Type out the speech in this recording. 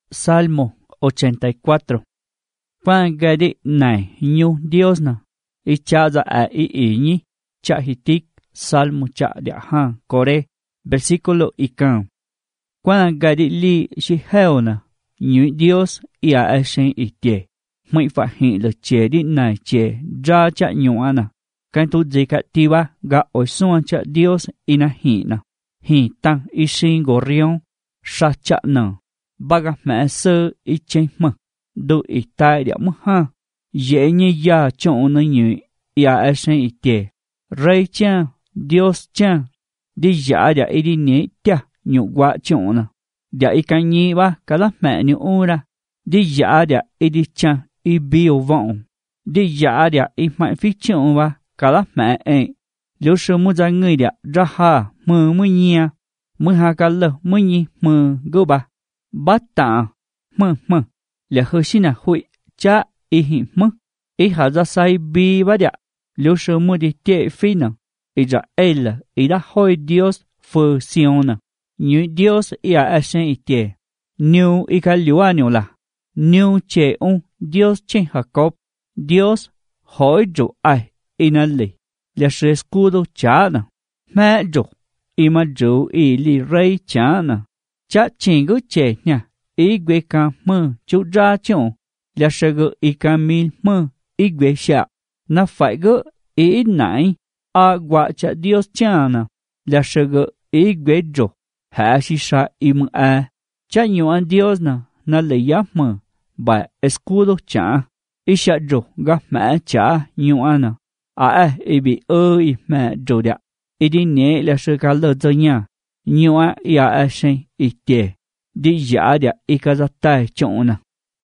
Salmo 84. Quan gadi này nhu Dios na, y cha za a y ñi, cha hitik, Salmo cha de han Core, versículo ikan. Quan gadi li shi heo na, nhu Dios y a shen y tie, mày phải hiện le che di này che ra cha nhu ana, can tu zika tiba ga oi suan cha Dios y na tăng y shin gorion, sa cha na. Baga mẹ sơ y chênh mơ, đu y tai địa mơ ha, dễ như ya chọn nơi nhự, ya e sen y tề, rây chang, Dios chang, đi giả địa y đi nhé tia, nhụ quá chọn nè, địa y canh nhi ba, cả lá mẹ nhụ u ra, đi giả địa y đi chang, y biêu vọng, đi giả địa y mạnh phí chọn ba, cả lá mẹ ế, nếu sư mô ra người địa ra ha, mơ mơ nhia, mơ ha cả lơ mơ nhi mơ gô ba. Bát tạ, mơ, lẽ hơi xin à hội, cha, y hình mơ, y hạ ra sai bi bá địa, nếu sơ mơ đi tệ phi nè, y ra ê là, y đã hỏi Dios phơ sion nè, như Dios y à sen y tệ, nếu y cả liu à nhiều là, nếu chế ông, Dios trên hạ cóp, Dios hỏi rủ ai, y nà lì, lẽ sơ escudo cha nè, mẹ rủ, y mà rủ y lì rây cha nè. Cha chênh gỡ chê nha, ý quê ca mơ chú ra chồng, là sẽ gỡ ý ca mi mơ, ý quê xạ, nó phải gỡ ý nãy, à quả cha Dios cha nà, là sẽ gỡ ý quê rổ, hạ xí xa ý mơ à, cha nhiều anh Dios nà, nó lấy giáp mơ, bà escudo cha, ý xạ rổ gắp mẹ cha nhiều anh nà, ý bị ý mẹ rổ đạ, ý đi nhé là sẽ gã lỡ dơ nha. Nhiều á ya a sen y tề, đi giả địa y ca gia tai chọn nè.